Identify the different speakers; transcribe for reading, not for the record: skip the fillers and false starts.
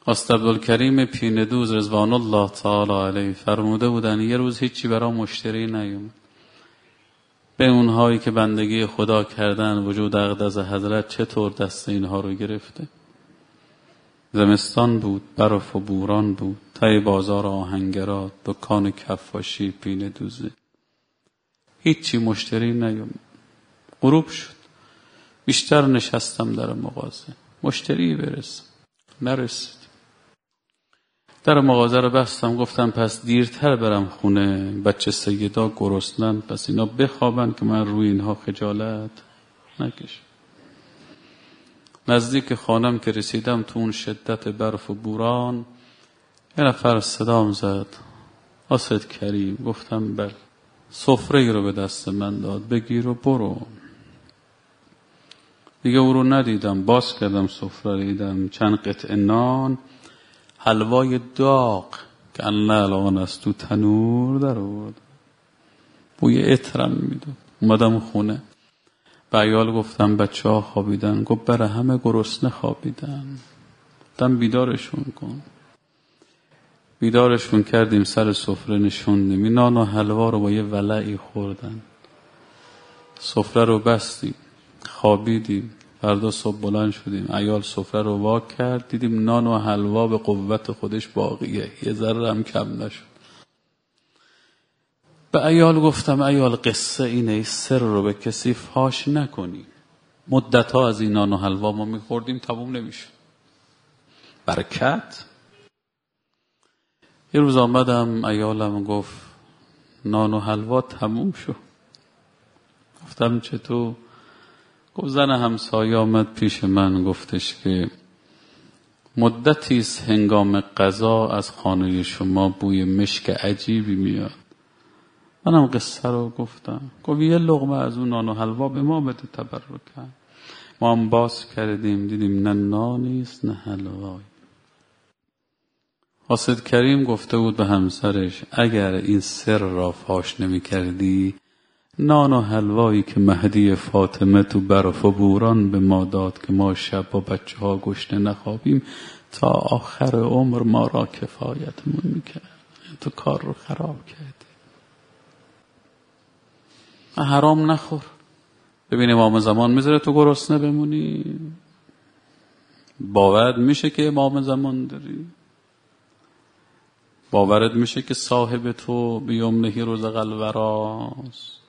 Speaker 1: استاد عبدالکریم پیندوز رضوان الله تعالی علیه فرموده بودن یه روز هیچی برای مشتری نیومد. به اونهایی که بندگی خدا کردن وجود اقدس حضرت چطور دست اینها رو گرفته؟ زمستان بود، برف و بوران بود، ته بازار آهنگرات، دکان کفاشی پیندوزه، هیچی مشتری نیومد. غروب شد، بیشتر نشستم در مغازه، مشتری برسه، نرسید. در مغازه رو بستم، گفتم پس دیرتر برم خونه، بچه سیدا گرسنن، پس اینا بخوابن که من روی اینها خجالت نکشم. نزدیک خانم که رسیدم تو اون شدت برف و بوران، یه نفر صدام زد، استاد کریم. گفتم بله. سفره رو به دست من داد، بگیر و برو. دیگه او رو ندیدم. باز کردم سفره رو، دیدم چند قطعه نان، حلوای داغ که الان از تو تنور در آورد، بوی عطرم میداد. اومدم خونه، به عیال گفتم بچه ها خوابیدن. گفت برای همه گرسنه خوابیدن. گفتم بیدارشون کن. بیدارشون کردیم، سر سفره نشوندیم، این نان و حلوا رو با یه ولعی خوردن. سفره رو بستیم، خوابیدیم. فردا صبح بلند شدیم، عیال سفره رو وا کرد، دیدیم نان و حلوا به قوت خودش باقیه، یه ذره هم کم نشد. به عیال گفتم عیال قصه اینه، این سر رو به کسی فاش نکنی. مدت ها از این نان و حلوا ما میخوردیم، تموم نمیشه. برکت. یه روز آمدم، عیالم گفت نان و حلوا تموم شد. گفتم چطور؟ گفت زن همسایه آمد پیش من، گفتش که مدتی است هنگام غذا از خانه شما بوی مشک عجیبی میاد. منم قصه رو گفتم. گفت یه لقمه از اون نان و حلوا به ما بده تبرکاً. ما هم باز کردیم، دیدیم نه نانیست نه حلوایی. استاد کریم گفته بود به همسرش اگر این سر را فاش نمی کردی، نان و حلوایی که مهدی فاطمه تو برف و بوران به ما داد که ما شب با بچه ها گشنه نخوابیم، تا آخر عمر ما را کفایتمون میکرد. تو کار رو خراب کردی. حرام نخور. ببین امام زمان میذاره تو گرسنه بمونی؟ باورت میشه که امام زمان داری؟ باورت میشه که صاحب تو بیومنهی رزق الوراست؟